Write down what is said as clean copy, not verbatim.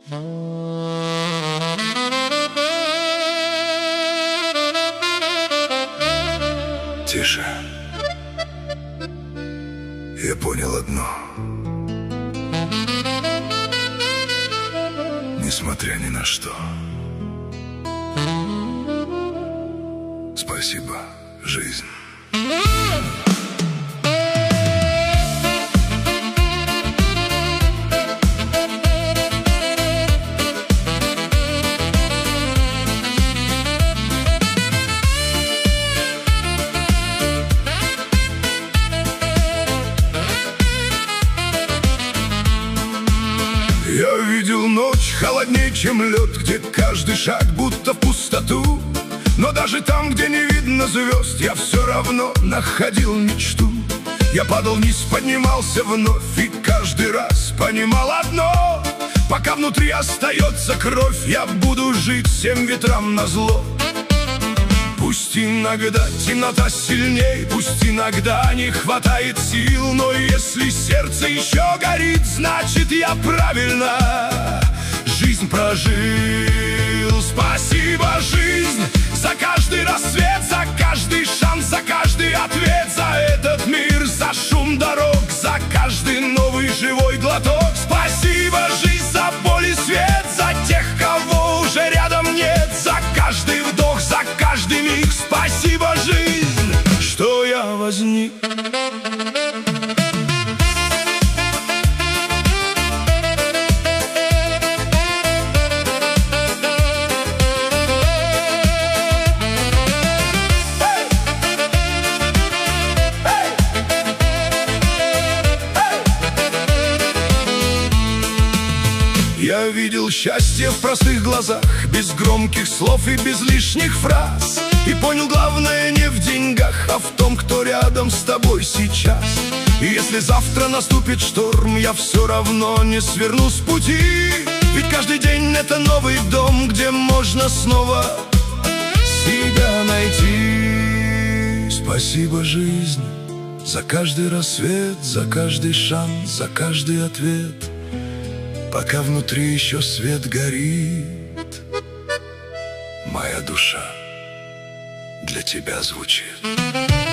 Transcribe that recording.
Тише. Я понял одно. Несмотря ни на что. Спасибо, жизнь. Я видел ночь холоднее, чем лед, где каждый шаг будто в пустоту. Но даже там, где не видно звезд, я все равно находил мечту. Я падал вниз, поднимался вновь, и каждый раз понимал одно: пока внутри остается кровь, я буду жить всем ветрам назло. Пусть иногда темнота сильней, пусть иногда не хватает сил, но если сердце еще горит, значит я правильно жизнь прожил. Спасибо, жизнь, за каждый рассвет, за каждый шанс, за каждый ответ, за этот мир, за шум дорог, за каждый новый живой глоток. Спасибо, жизнь, за боль и свет, за тех, кого уже рядом нет, за каждый вдох, за каждый миг. Спасибо, жизнь, что я возник. Я видел счастье в простых глазах, без громких слов и без лишних фраз. И понял, главное не в деньгах, а в том, кто рядом с тобой сейчас. И если завтра наступит шторм, я все равно не сверну с пути. Ведь каждый день это новый дом, где можно снова себя найти. Спасибо, жизнь, за каждый рассвет, за каждый шанс, за каждый ответ. Пока внутри еще свет горит, моя душа для тебя звучит.